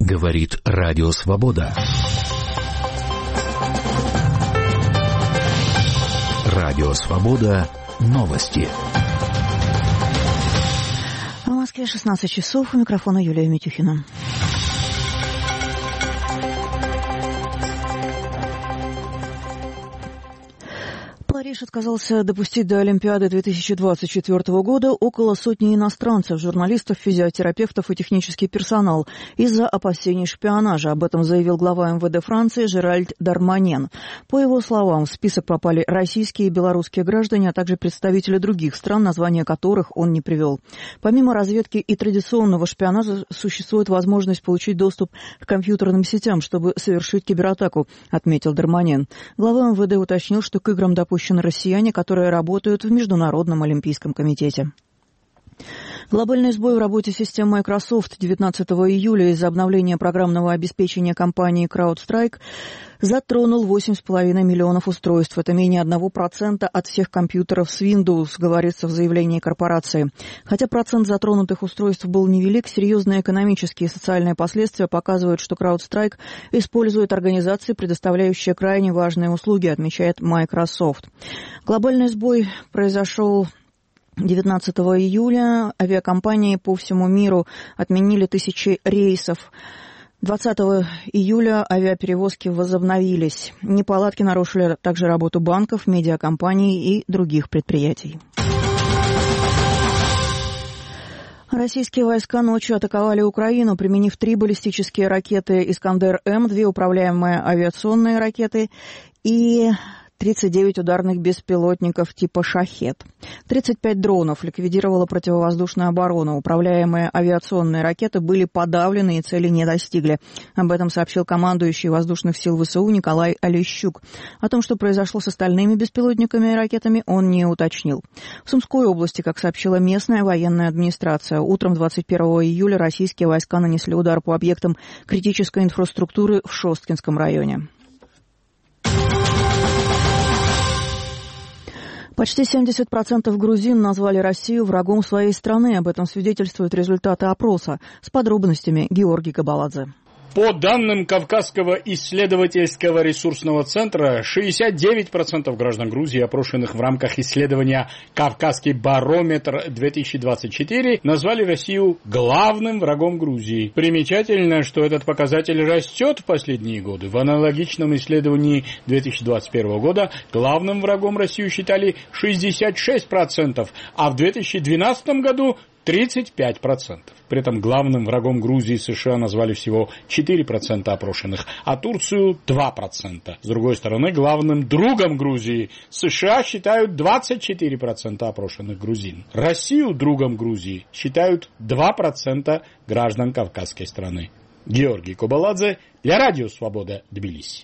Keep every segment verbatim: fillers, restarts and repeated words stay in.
Говорит Радио Свобода. Радио Свобода. Новости. В Москве шестнадцать часов. У микрофона Юлия Митюхина. Париж отказался допустить до Олимпиады две тысячи двадцать четвёртого года около сотни иностранцев, журналистов, физиотерапевтов и технический персонал из-за опасений шпионажа. Об этом заявил глава эм вэ дэ Франции Жеральд Дарманьян. По его словам, в список попали российские и белорусские граждане, а также представители других стран, названия которых он не привел. Помимо разведки и традиционного шпионажа, существует возможность получить доступ к компьютерным сетям, чтобы совершить кибератаку, отметил Дарманьян. Глава эм вэ дэ уточнил, что к играм допущены россияне, которые работают в Международном олимпийском комитете. Глобальный сбой в работе систем Microsoft девятнадцатого июля из-за обновления программного обеспечения компании CrowdStrike затронул восемь с половиной миллионов устройств. Это менее одного процента от всех компьютеров с Windows, говорится в заявлении корпорации. Хотя процент затронутых устройств был невелик, серьезные экономические и социальные последствия показывают, что CrowdStrike использует организации, предоставляющие крайне важные услуги, отмечает Microsoft. Глобальный сбой произошел девятнадцатого июля. Авиакомпании по всему миру отменили тысячи рейсов. двадцатого июля авиаперевозки возобновились. Неполадки нарушили также работу банков, медиакомпаний и других предприятий. Российские войска ночью атаковали Украину, применив три баллистические ракеты «Искандер-М», две управляемые авиационные ракеты и тридцать девять ударных беспилотников типа «Шахед». тридцать пять дронов ликвидировала противовоздушная оборона. Управляемые авиационные ракеты были подавлены и цели не достигли. Об этом сообщил командующий воздушных сил вэ эс у Николай Олещук. О том, что произошло с остальными беспилотниками и ракетами, он не уточнил. В Сумской области, как сообщила местная военная администрация, утром двадцать первого июля российские войска нанесли удар по объектам критической инфраструктуры в Шосткинском районе. Почти семьдесят процентов грузин назвали Россию врагом своей страны. Об этом свидетельствуют результаты опроса. С подробностями Георгий Кабаладзе. По данным Кавказского исследовательского ресурсного центра, шестьдесят девять процентов граждан Грузии, опрошенных в рамках исследования «Кавказский барометр-две тысячи двадцать четыре», назвали Россию главным врагом Грузии. Примечательно, что этот показатель растет в последние годы. В аналогичном исследовании две тысячи двадцать первого года главным врагом Россию считали шестьдесят шесть процентов, а в две тысячи двенадцатом году тридцать пять процентов. При этом главным врагом Грузии США назвали всего четыре процента опрошенных, а Турцию два процента. С другой стороны, главным другом Грузии США считают двадцать четыре процента опрошенных грузин. Россию другом Грузии считают два процента граждан Кавказской страны. Георгий Кабаладзе для Радио Свобода, Тбилиси.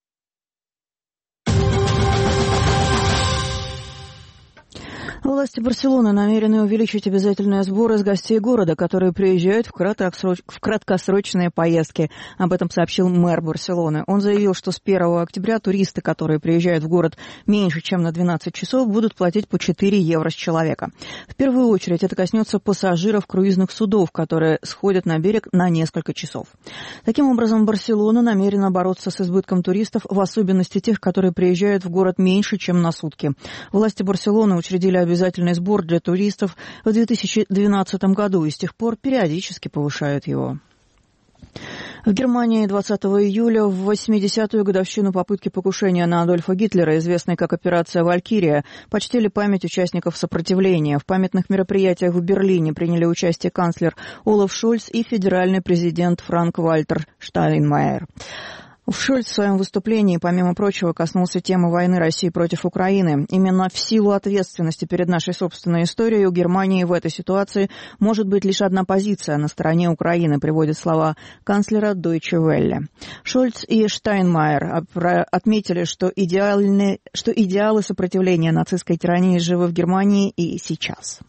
Власти Барселоны намерены увеличить обязательные сборы с гостей города, которые приезжают в, краткосроч... в краткосрочные поездки. Об этом сообщил мэр Барселоны. Он заявил, что с первого октября туристы, которые приезжают в город меньше, чем на двенадцать часов, будут платить по четыре евро с человека. В первую очередь это коснется пассажиров круизных судов, которые сходят на берег на несколько часов. Таким образом, Барселона намерена бороться с избытком туристов, в особенности тех, которые приезжают в город меньше, чем на сутки. Власти Барселоны учредили обязательный сбор для туристов в две тысячи двенадцатом году и с тех пор периодически повышают его. В Германии двадцатого июля в восьмидесятую годовщину попытки покушения на Адольфа Гитлера, известной как операция «Валькирия», почтили память участников сопротивления. В памятных мероприятиях в Берлине приняли участие канцлер Олаф Шольц и федеральный президент Франк-Вальтер Штайнмайер. Шольц в своем выступлении, помимо прочего, коснулся темы войны России против Украины. Именно в силу ответственности перед нашей собственной историей у Германии в этой ситуации может быть лишь одна позиция на стороне Украины, приводят слова канцлера Deutsche Welle. Шольц и Штайнмайер отметили, что, идеальны, что идеалы сопротивления нацистской тирании живы в Германии и сейчас.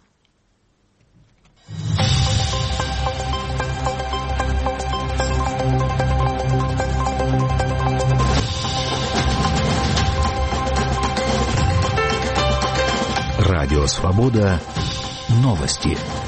Радио Свобода. Новости.